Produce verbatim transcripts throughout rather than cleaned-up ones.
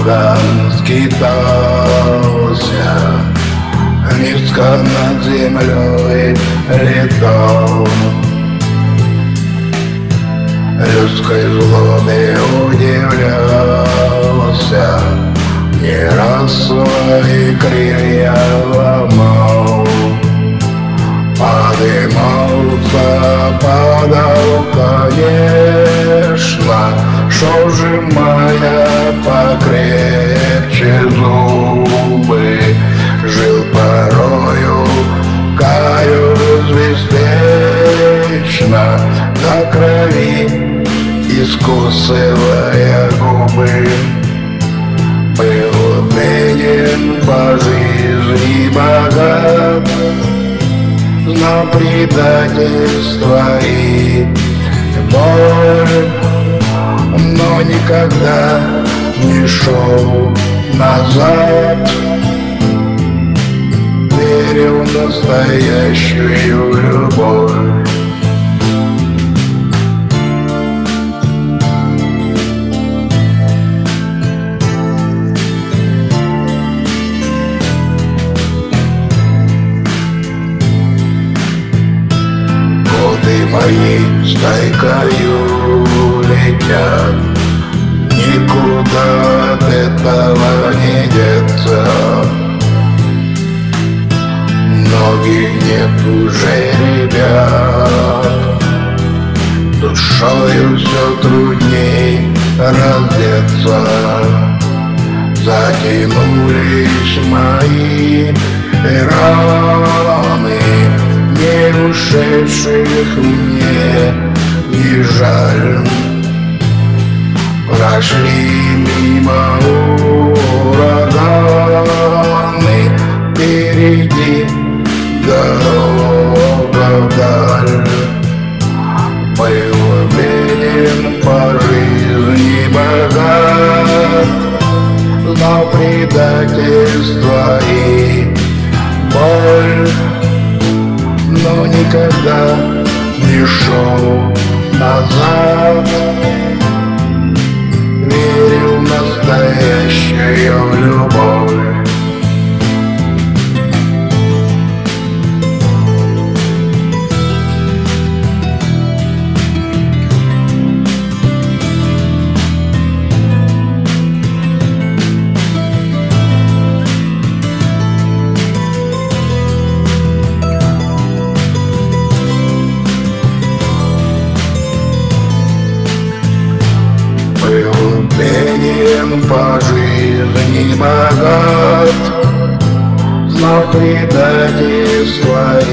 Богом скитался, низко над землей летал. Людской злобе удивлялся, не раз свои крылья ломал. Подымался, падал, конечно, шо сжимая покрепче зубы. Жил порою, каюсь беспечно, до крови искусывая губы. Был беден по жизни богат, знал предательства и боль, но никогда не шел назад. Верил в настоящую любовь. Мои стайкою летят, никуда от этого не деться. Многих нет уже ребят, душою все трудней раздеться. Затянулись мои раны, не ушедших мне не жаль. Прошли мимо ураганы, впереди дорога вдаль. Был беден по жизни богат, знал предательство и боль, но никогда не шел назад. Верил в настоящую любовь. Беден по жизни богат, знал предательства и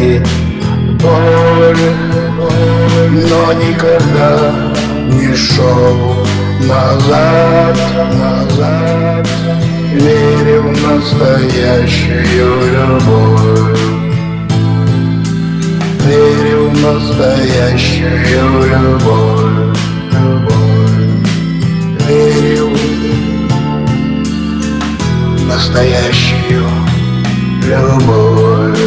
боль, но никогда не шел назад, назад. Верил в настоящую любовь. Верил в настоящую любовь. Верил в настоящую любовь.